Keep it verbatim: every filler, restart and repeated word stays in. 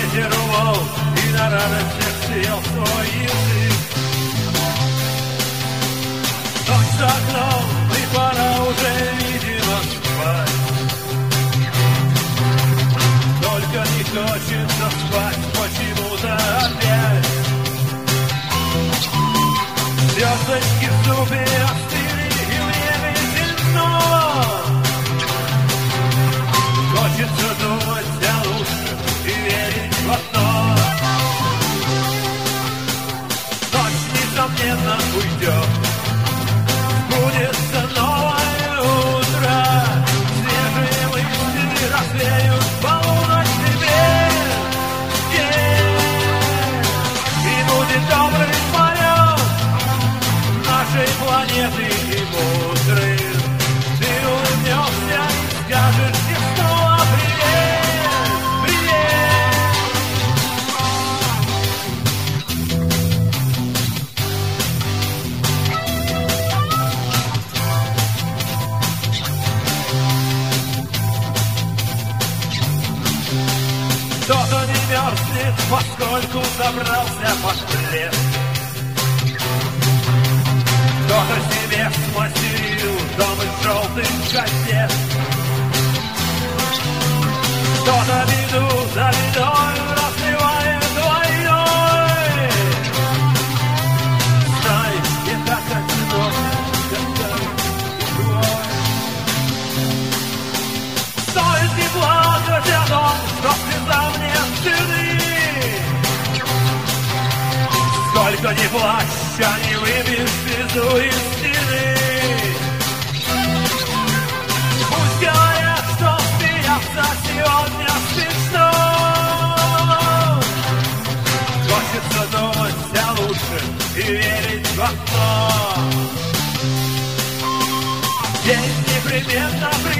ветер умолк, и на радостях съел свой язык. Ночь за окном, и пора уже, видимо, спать. Только не хочется спать почему-то опять. Звездочки в зубе остыли, и мне везено. Хочется думать о лучшем и верить в одно. Ночь, несомненно, уйдет, сбудется новое утро. Свежие мысли развеют полуночный мир. И будет добрый полет нашей планеты и мудрым. Ты улыбнешься и скажешь мне снова привет, привет. Кто-то не мерзнет, поскольку забрался под плед. Кто-то себе смастерил дом из желтых газет. Кто-то беду за бедой разливает войной. Знай, не так одиноко, когда твой. Стоит не плакать о том, что слезам нет цены. Сколько ни плачь, а не выбьешь слезу из стены. Пусть говорят, что смеяться сегодня смешно. Хочется думать о лучшем и верить в одно. День непременно придет.